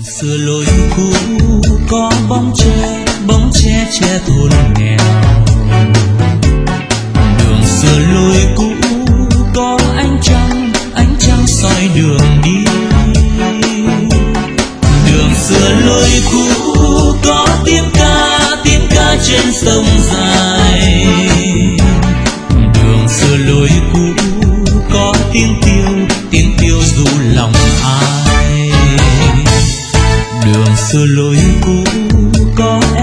xưa lối cũ có bóng tre che thôn nghèo. Đường xưa lối cũ có ánh trăng soi đường đi. Đường xưa lối cũ có tiếng ca trên sông dài. Đường xưa lối cũ có tiếng tiêu ru lòng ai. Đường xưa lối cũ có